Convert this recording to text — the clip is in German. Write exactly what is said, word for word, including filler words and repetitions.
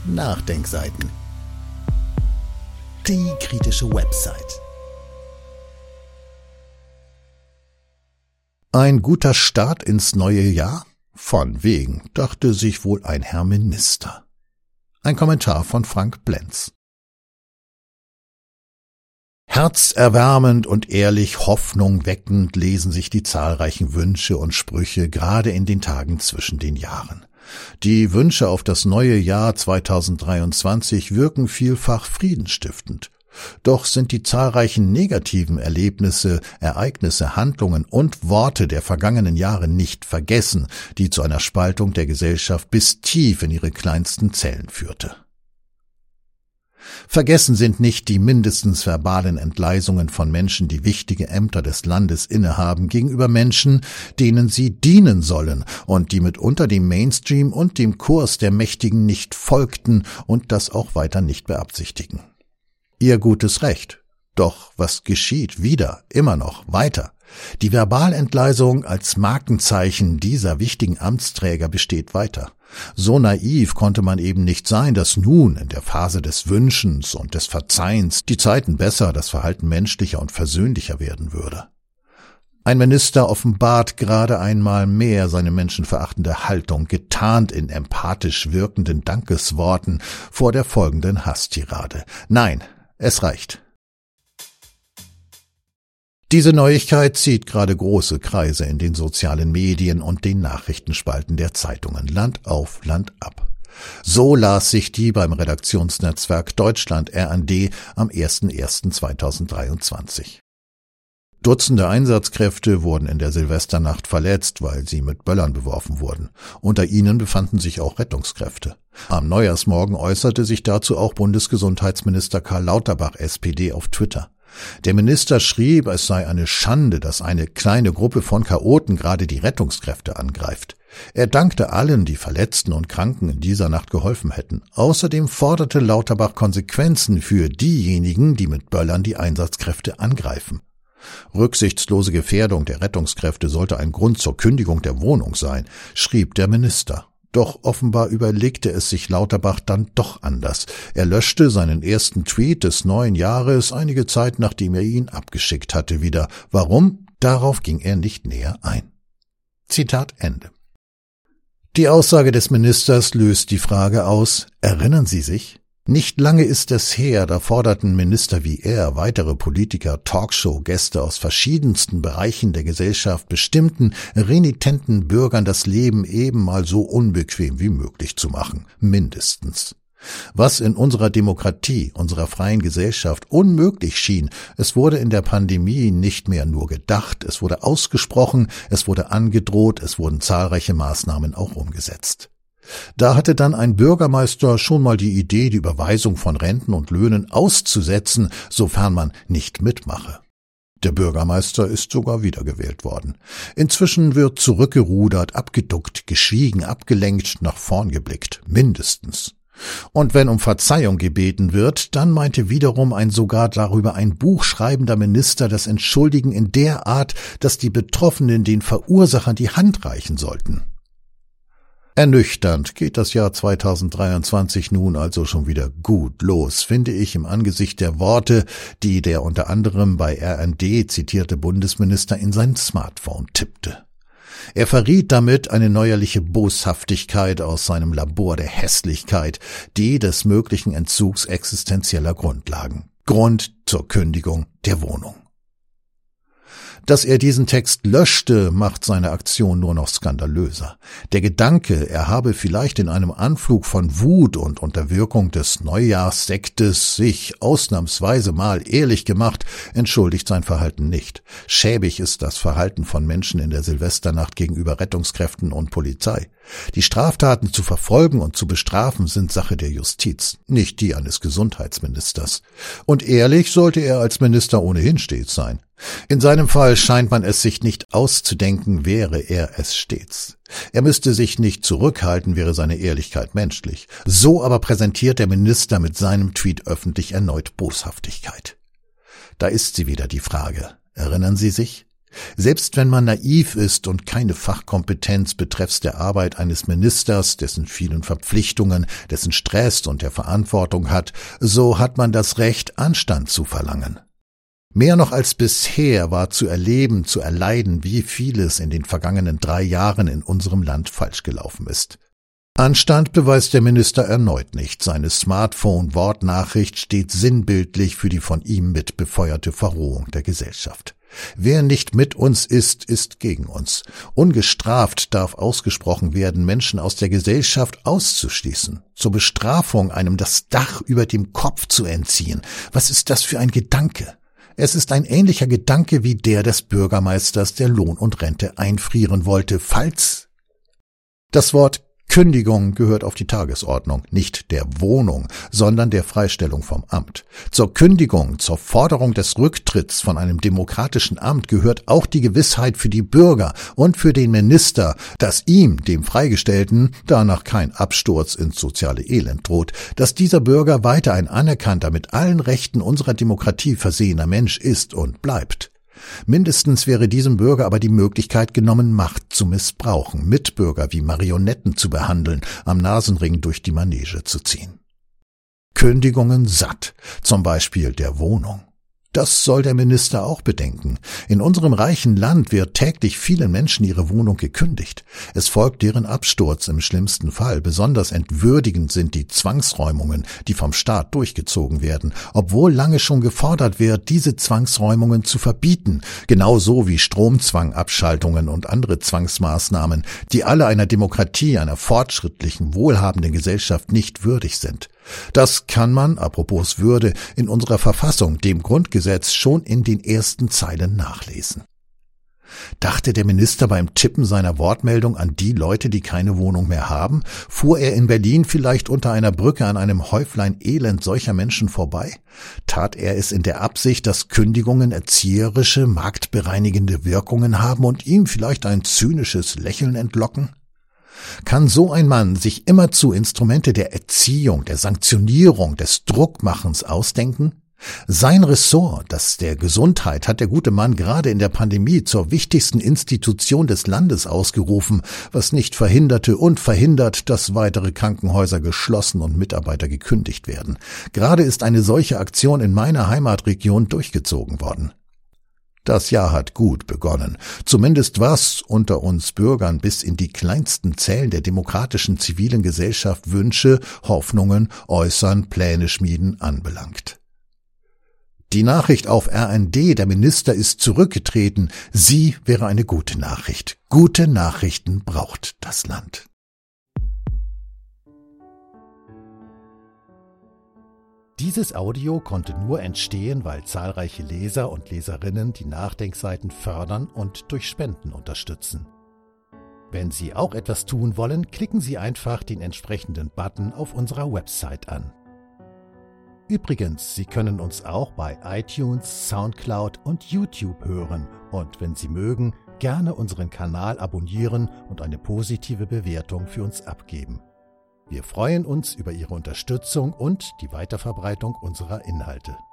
Nachdenkseiten. Die kritische Website. Ein guter Start ins neue Jahr? Von wegen, dachte sich wohl ein Herr Minister. Ein Kommentar von Frank Blenz. Herzerwärmend und ehrlich Hoffnung weckend lesen sich die zahlreichen Wünsche und Sprüche gerade in den Tagen zwischen den Jahren. Die Wünsche auf das neue Jahr zweitausenddreiundzwanzig wirken vielfach friedensstiftend. Doch sind die zahlreichen negativen Erlebnisse, Ereignisse, Handlungen und Worte der vergangenen Jahre nicht vergessen, die zu einer Spaltung der Gesellschaft bis tief in ihre kleinsten Zellen führte. Vergessen sind nicht die mindestens verbalen Entgleisungen von Menschen, die wichtige Ämter des Landes innehaben, gegenüber Menschen, denen sie dienen sollen und die mitunter dem Mainstream und dem Kurs der Mächtigen nicht folgten und das auch weiter nicht beabsichtigen. Ihr gutes Recht. Doch was geschieht wieder, immer noch, weiter? Die Verbalentgleisung als Markenzeichen dieser wichtigen Amtsträger besteht weiter. So naiv konnte man eben nicht sein, dass nun in der Phase des Wünschens und des Verzeihens die Zeiten besser, das Verhalten menschlicher und versöhnlicher werden würde. Ein Minister offenbart gerade einmal mehr seine menschenverachtende Haltung, getarnt in empathisch wirkenden Dankesworten vor der folgenden Hasstirade. Nein, es reicht. Diese Neuigkeit zieht gerade große Kreise in den sozialen Medien und den Nachrichtenspalten der Zeitungen Land auf, Land ab. So las sich die beim Redaktionsnetzwerk Deutschland R N D am ersten ersten zweitausenddreiundzwanzig. Dutzende Einsatzkräfte wurden in der Silvesternacht verletzt, weil sie mit Böllern beworfen wurden. Unter ihnen befanden sich auch Rettungskräfte. Am Neujahrsmorgen äußerte sich dazu auch Bundesgesundheitsminister Karl Lauterbach, S P D, auf Twitter. Der Minister schrieb, es sei eine Schande, dass eine kleine Gruppe von Chaoten gerade die Rettungskräfte angreift. Er dankte allen, die Verletzten und Kranken in dieser Nacht geholfen hätten. Außerdem forderte Lauterbach Konsequenzen für diejenigen, die mit Böllern die Einsatzkräfte angreifen. Rücksichtslose Gefährdung der Rettungskräfte sollte ein Grund zur Kündigung der Wohnung sein, schrieb der Minister. Doch offenbar überlegte es sich Lauterbach dann doch anders. Er löschte seinen ersten Tweet des neuen Jahres einige Zeit, nachdem er ihn abgeschickt hatte, wieder. Warum? Darauf ging er nicht näher ein. Zitat Ende. Die Aussage des Ministers löst die Frage aus, erinnern Sie sich? Nicht lange ist es her, da forderten Minister wie er, weitere Politiker, Talkshow-Gäste aus verschiedensten Bereichen der Gesellschaft, bestimmten, renitenten Bürgern das Leben eben mal so unbequem wie möglich zu machen, mindestens. Was in unserer Demokratie, unserer freien Gesellschaft unmöglich schien, es wurde in der Pandemie nicht mehr nur gedacht, es wurde ausgesprochen, es wurde angedroht, es wurden zahlreiche Maßnahmen auch umgesetzt. Da hatte dann ein Bürgermeister schon mal die Idee, die Überweisung von Renten und Löhnen auszusetzen, sofern man nicht mitmache. Der Bürgermeister ist sogar wiedergewählt worden. Inzwischen wird zurückgerudert, abgeduckt, geschwiegen, abgelenkt, nach vorn geblickt, mindestens. Und wenn um Verzeihung gebeten wird, dann meinte wiederum ein sogar darüber ein Buch schreibender Minister das Entschuldigen in der Art, dass die Betroffenen den Verursachern die Hand reichen sollten. Ernüchternd geht das Jahr zweitausenddreiundzwanzig nun also schon wieder gut los, finde ich im Angesicht der Worte, die der unter anderem bei R N D zitierte Bundesminister in sein Smartphone tippte. Er verriet damit eine neuerliche Boshaftigkeit aus seinem Labor der Hässlichkeit, die des möglichen Entzugs existenzieller Grundlagen. Grund zur Kündigung der Wohnung. Dass er diesen Text löschte, macht seine Aktion nur noch skandalöser. Der Gedanke, er habe vielleicht in einem Anflug von Wut und unter Wirkung des Neujahrssektes sich ausnahmsweise mal ehrlich gemacht, entschuldigt sein Verhalten nicht. Schäbig ist das Verhalten von Menschen in der Silvesternacht gegenüber Rettungskräften und Polizei. Die Straftaten zu verfolgen und zu bestrafen sind Sache der Justiz, nicht die eines Gesundheitsministers. Und ehrlich sollte er als Minister ohnehin stets sein. In seinem Fall scheint man es sich nicht auszudenken, wäre er es stets. Er müsste sich nicht zurückhalten, wäre seine Ehrlichkeit menschlich. So aber präsentiert der Minister mit seinem Tweet öffentlich erneut Boshaftigkeit. Da ist sie wieder, die Frage. Erinnern Sie sich? Selbst wenn man naiv ist und keine Fachkompetenz betreffs der Arbeit eines Ministers, dessen vielen Verpflichtungen, dessen Stress und der Verantwortung hat, so hat man das Recht, Anstand zu verlangen. Mehr noch als bisher war zu erleben, zu erleiden, wie vieles in den vergangenen drei Jahren in unserem Land falsch gelaufen ist. Anstand beweist der Minister erneut nicht. Seine Smartphone-Wortnachricht steht sinnbildlich für die von ihm mit befeuerte Verrohung der Gesellschaft. Wer nicht mit uns ist, ist gegen uns. Ungestraft darf ausgesprochen werden, Menschen aus der Gesellschaft auszuschließen, zur Bestrafung einem das Dach über dem Kopf zu entziehen. Was ist das für ein Gedanke? Es ist ein ähnlicher Gedanke wie der des Bürgermeisters, der Lohn und Rente einfrieren wollte, falls das Wort Kündigung gehört auf die Tagesordnung, nicht der Wohnung, sondern der Freistellung vom Amt. Zur Kündigung, zur Forderung des Rücktritts von einem demokratischen Amt gehört auch die Gewissheit für die Bürger und für den Minister, dass ihm, dem Freigestellten, danach kein Absturz ins soziale Elend droht, dass dieser Bürger weiter ein anerkannter, mit allen Rechten unserer Demokratie versehener Mensch ist und bleibt. Mindestens wäre diesem Bürger aber die Möglichkeit genommen, Macht zu missbrauchen, Mitbürger wie Marionetten zu behandeln, am Nasenring durch die Manege zu ziehen. Kündigungen satt, zum Beispiel der Wohnung. Das soll der Minister auch bedenken. In unserem reichen Land wird täglich vielen Menschen ihre Wohnung gekündigt. Es folgt deren Absturz im schlimmsten Fall. Besonders entwürdigend sind die Zwangsräumungen, die vom Staat durchgezogen werden, obwohl lange schon gefordert wird, diese Zwangsräumungen zu verbieten, genauso wie Stromzwangabschaltungen und andere Zwangsmaßnahmen, die alle einer Demokratie, einer fortschrittlichen, wohlhabenden Gesellschaft nicht würdig sind. Das kann man, apropos Würde, in unserer Verfassung, dem Grundgesetz, schon in den ersten Zeilen nachlesen. Dachte der Minister beim Tippen seiner Wortmeldung an die Leute, die keine Wohnung mehr haben? Fuhr er in Berlin vielleicht unter einer Brücke an einem Häuflein Elend solcher Menschen vorbei? Tat er es in der Absicht, dass Kündigungen erzieherische, marktbereinigende Wirkungen haben und ihm vielleicht ein zynisches Lächeln entlocken? Kann so ein Mann sich immerzu Instrumente der Erziehung, der Sanktionierung, des Druckmachens ausdenken? Sein Ressort, das der Gesundheit, hat der gute Mann gerade in der Pandemie zur wichtigsten Institution des Landes ausgerufen, was nicht verhinderte und verhindert, dass weitere Krankenhäuser geschlossen und Mitarbeiter gekündigt werden. Gerade ist eine solche Aktion in meiner Heimatregion durchgezogen worden. Das Jahr hat gut begonnen, zumindest was unter uns Bürgern bis in die kleinsten Zellen der demokratischen zivilen Gesellschaft Wünsche, Hoffnungen, Äußern, Pläne schmieden anbelangt. Die Nachricht auf R N D, der Minister ist zurückgetreten, sie wäre eine gute Nachricht. Gute Nachrichten braucht das Land. Dieses Audio konnte nur entstehen, weil zahlreiche Leser und Leserinnen die Nachdenkseiten fördern und durch Spenden unterstützen. Wenn Sie auch etwas tun wollen, klicken Sie einfach den entsprechenden Button auf unserer Website an. Übrigens, Sie können uns auch bei iTunes, Soundcloud und YouTube hören und, wenn Sie mögen, gerne unseren Kanal abonnieren und eine positive Bewertung für uns abgeben. Wir freuen uns über Ihre Unterstützung und die Weiterverbreitung unserer Inhalte.